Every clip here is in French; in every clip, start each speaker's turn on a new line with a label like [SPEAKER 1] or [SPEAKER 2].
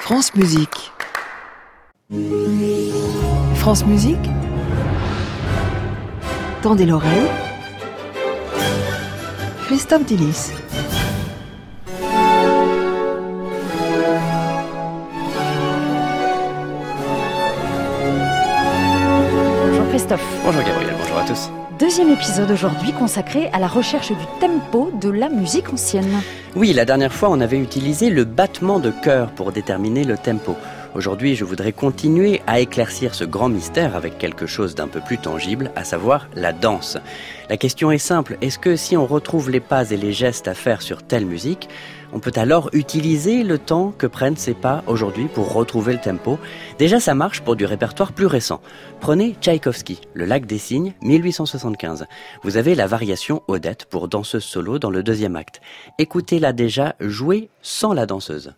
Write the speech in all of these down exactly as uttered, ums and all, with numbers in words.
[SPEAKER 1] France Musique. France Musique. Tendez l'oreille. Christophe Delis.
[SPEAKER 2] Bonjour Christophe.
[SPEAKER 3] Bonjour Gabriel, bonjour à tous.
[SPEAKER 2] Deuxième épisode aujourd'hui consacré à la recherche du tempo de la musique ancienne.
[SPEAKER 3] Oui, la dernière fois on avait utilisé le battement de cœur pour déterminer le tempo. Aujourd'hui, je voudrais continuer à éclaircir ce grand mystère avec quelque chose d'un peu plus tangible, à savoir la danse. La question est simple, est-ce que si on retrouve les pas et les gestes à faire sur telle musique, on peut alors utiliser le temps que prennent ces pas aujourd'hui pour retrouver le tempo? Déjà, ça marche pour du répertoire plus récent. Prenez Tchaïkovski, Le Lac des Cygnes, mille huit cent soixante-quinze. Vous avez la variation Odette pour danseuse solo dans le deuxième acte. Écoutez-la déjà jouer sans la danseuse.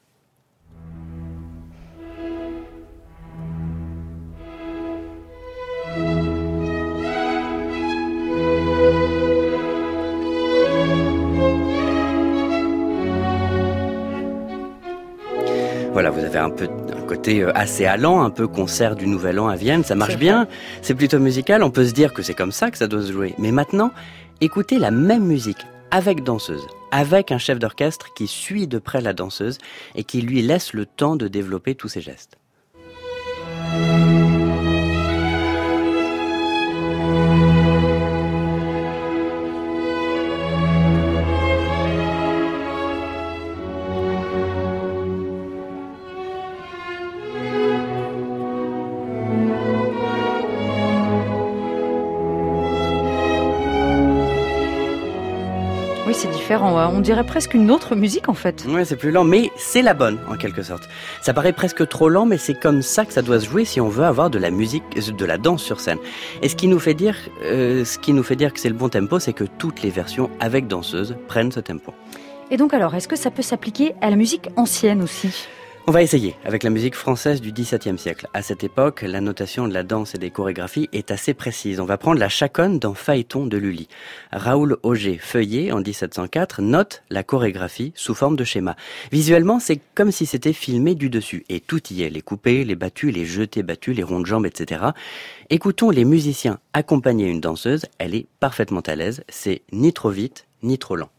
[SPEAKER 3] Voilà, vous avez un peu un côté assez allant, un peu concert du Nouvel An à Vienne, ça marche bien, c'est plutôt musical, on peut se dire que c'est comme ça que ça doit se jouer. Mais maintenant, écoutez la même musique avec danseuse, avec un chef d'orchestre qui suit de près la danseuse et qui lui laisse le temps de développer tous ses gestes.
[SPEAKER 2] Oui, c'est différent, on dirait presque une autre musique en fait.
[SPEAKER 3] Ouais, c'est plus lent, mais c'est la bonne en quelque sorte. Ça paraît presque trop lent, mais c'est comme ça que ça doit se jouer si on veut avoir de la musique, de la danse sur scène. Et ce qui nous fait dire, euh, ce qui nous fait dire que c'est le bon tempo, c'est que toutes les versions avec danseuse prennent ce tempo.
[SPEAKER 2] Et donc alors, est-ce que ça peut s'appliquer à la musique ancienne aussi ?
[SPEAKER 3] On va essayer avec la musique française du dix-septième siècle. À cette époque, la notation de la danse et des chorégraphies est assez précise. On va prendre la chaconne dans Phaéton de Lully. Raoul Auger Feuillet, en dix-sept cent quatre, note la chorégraphie sous forme de schéma. Visuellement, c'est comme si c'était filmé du dessus. Et tout y est, les coupés, les battus, les jetés battus, les ronds de jambes, et cetera. Écoutons les musiciens accompagner une danseuse. Elle est parfaitement à l'aise. C'est ni trop vite, ni trop lent.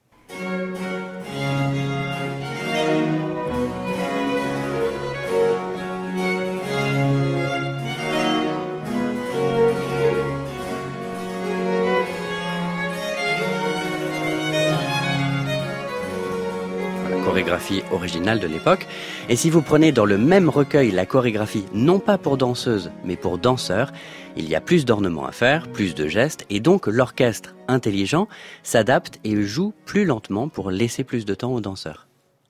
[SPEAKER 3] Chorégraphie originale de l'époque. Et si vous prenez dans le même recueil la chorégraphie non pas pour danseuse mais pour danseur, il y a plus d'ornements à faire, plus de gestes et donc l'orchestre intelligent s'adapte et joue plus lentement pour laisser plus de temps aux danseurs.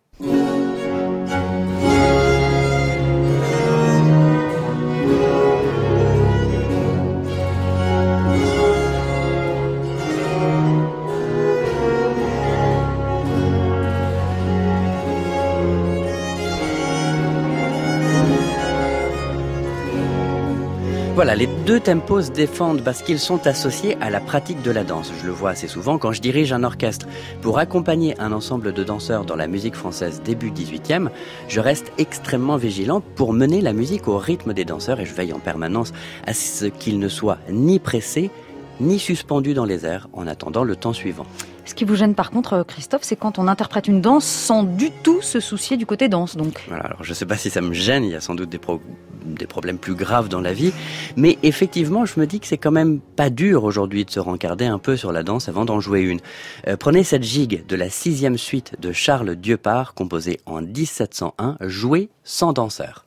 [SPEAKER 3] Voilà, les deux tempos se défendent parce qu'ils sont associés à la pratique de la danse. Je le vois assez souvent quand je dirige un orchestre. Pour accompagner un ensemble de danseurs dans la musique française début dix-huitième, je reste extrêmement vigilant pour mener la musique au rythme des danseurs et je veille en permanence à ce qu'ils ne soient ni pressés, ni suspendus dans les airs en attendant le temps suivant.
[SPEAKER 2] Ce qui vous gêne par contre, Christophe, c'est quand on interprète une danse sans du tout se soucier du côté danse, donc.
[SPEAKER 3] Voilà, alors je ne sais pas si ça me gêne, il y a sans doute des, pro- des problèmes plus graves dans la vie, mais effectivement, je me dis que c'est quand même pas dur aujourd'hui de se rencarder un peu sur la danse avant d'en jouer une. Euh, prenez cette gigue de la sixième suite de Charles Dieupart, composée en dix-sept cent un, jouée sans danseur.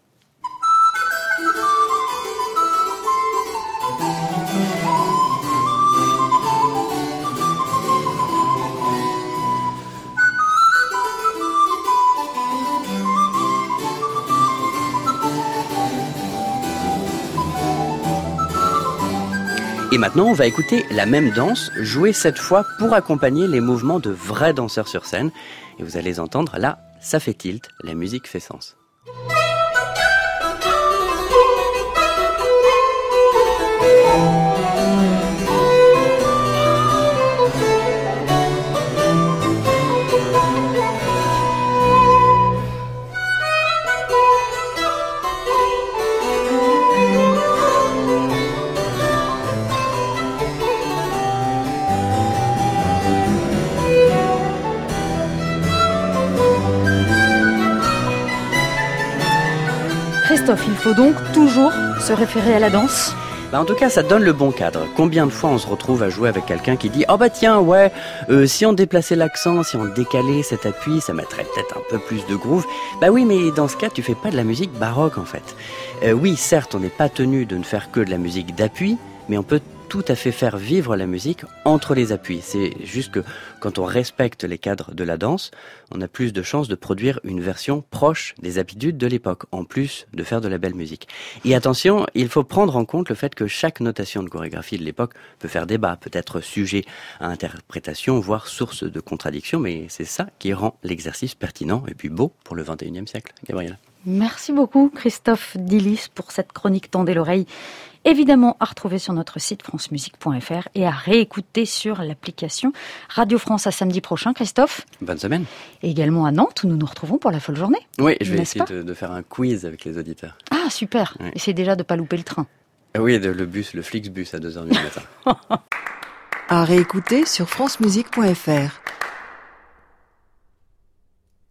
[SPEAKER 3] Et maintenant, on va écouter la même danse, jouée cette fois pour accompagner les mouvements de vrais danseurs sur scène. Et vous allez entendre, là, ça fait tilt, la musique fait sens.
[SPEAKER 2] Christophe, il faut donc toujours se référer à la danse ?
[SPEAKER 3] Bah en tout cas, ça donne le bon cadre. Combien de fois on se retrouve à jouer avec quelqu'un qui dit « Oh bah tiens, ouais, euh, si on déplaçait l'accent, si on décalait cet appui, ça mettrait peut-être un peu plus de groove. » Bah oui, mais dans ce cas, tu fais pas de la musique baroque en fait. Euh, oui, certes, on n'est pas tenu de ne faire que de la musique d'appui, mais on peut tout à fait faire vivre la musique entre les appuis. C'est juste que quand on respecte les cadres de la danse, on a plus de chances de produire une version proche des habitudes de l'époque, en plus de faire de la belle musique. Et attention, il faut prendre en compte le fait que chaque notation de chorégraphie de l'époque peut faire débat, peut être sujet à interprétation, voire source de contradiction, mais c'est ça qui rend l'exercice pertinent et puis beau pour le vingt et unième siècle. Gabrielle.
[SPEAKER 2] Merci beaucoup Christophe Dillis pour cette chronique Tendez l'oreille. Évidemment à retrouver sur notre site france musique point f r et à réécouter sur l'application Radio France. À samedi prochain, Christophe.
[SPEAKER 3] Bonne semaine.
[SPEAKER 2] Et également à Nantes où nous nous retrouvons pour la folle journée.
[SPEAKER 3] Oui, je vais
[SPEAKER 2] N'est-ce
[SPEAKER 3] essayer
[SPEAKER 2] pas
[SPEAKER 3] de, de faire un quiz avec les auditeurs.
[SPEAKER 2] Ah super,
[SPEAKER 3] Oui.
[SPEAKER 2] Essayez déjà de ne pas louper le train.
[SPEAKER 3] Ah oui, de- le bus, le Flixbus à deux heures du matin.
[SPEAKER 1] À réécouter sur france musique point f r.